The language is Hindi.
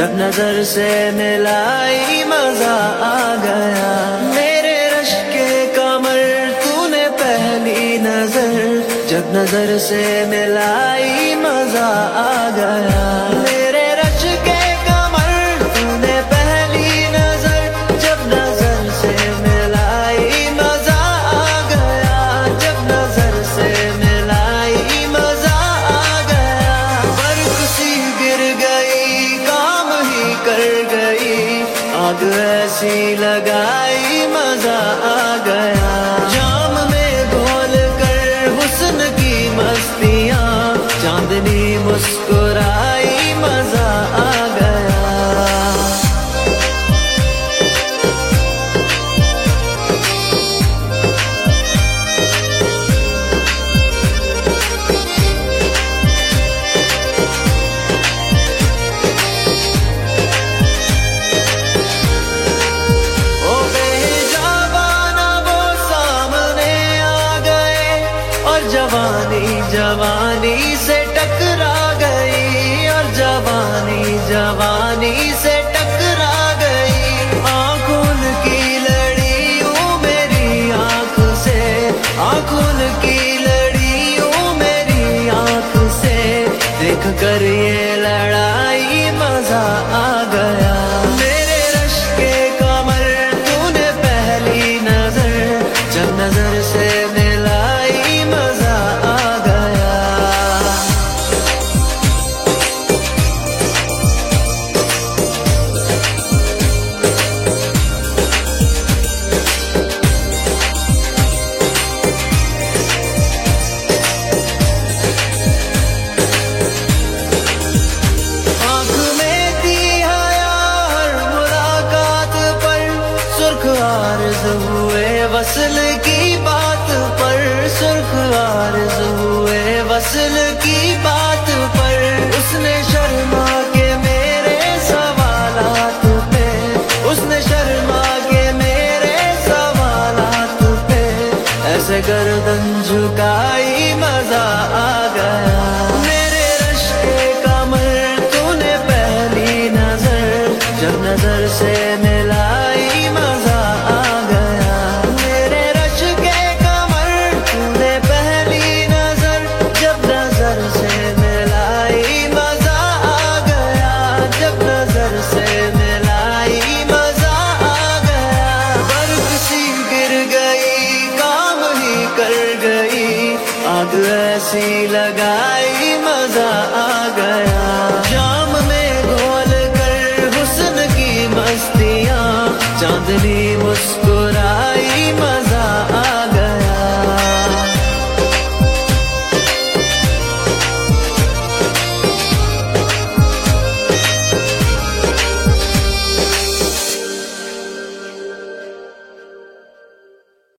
जब नजर से मिलाई मजा आ गया। मेरे रश के कमर तूने पहली नजर, जब नजर से मिलाई मजा आ गया। मेरे रश के कमर तूने पहली नजर, जब नजर से मिलाई मजा आ गया। जब नजर से मिलाई मजा आ गया। बर्फ सी गिर गई, काम ही कर गई, आग ऐसी लगाई मजा आ गया। जाम में घोल कर हुस्न की मस्तियाँ, चांदनी मुस्कुराई मजा आ गया। ओ बेजाबाना वो सामने आ गए, और जवानी जवानी से टकरा गई, और जवानी जवानी से टकरा गई। आंखों की लड़ी यूं मेरी आंख से, आंखों की लड़ी यूं मेरी आंख से, देख कर ये लड़ाई मजा आ गया। मेरे रश के कमर तूने पहली नजर, जब नजर से मिलाई मजा आ गया। आँख में थी हया हर मुलाकात पर, सुर्ख आरज़ हुए वसल की बात पर, सुर्ख आरज़ हुए वसल की बात पर। उसने शर्मा के मेरे सवालात पे, उसने शर्मा के मेरे सवालात पे, ऐसे गर्दन झुकाई मजा आ गया। मेरे रश के कमर तूने पहली नजर, जब नजर से मिलाई मजा आ गया। मेरे रश के कमर तूने पहली नजर, जब नजर से मिलाई मजा आ गया। जब नजर से मिलाई मजा आ गया। बर्फ सी गिर गई, काम ही कर गई, आग ऐसी लगाई मजा आ गया। जाम में घोल कर हुस्न की मस्तियाँ, चांदनी मुस्कुराई मजा